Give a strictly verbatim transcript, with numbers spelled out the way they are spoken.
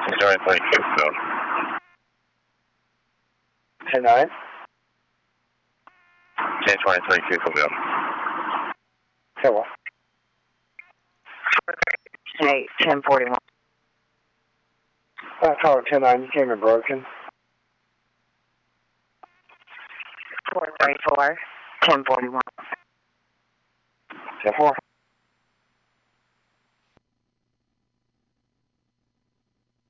Zero twenty-two, Phil. ten nine. ten twenty twenty-two, Phil. Say what? Eight, ten forty-one. I called ten nine. You came in broken. four thirty-four, ten forty-one. ten four.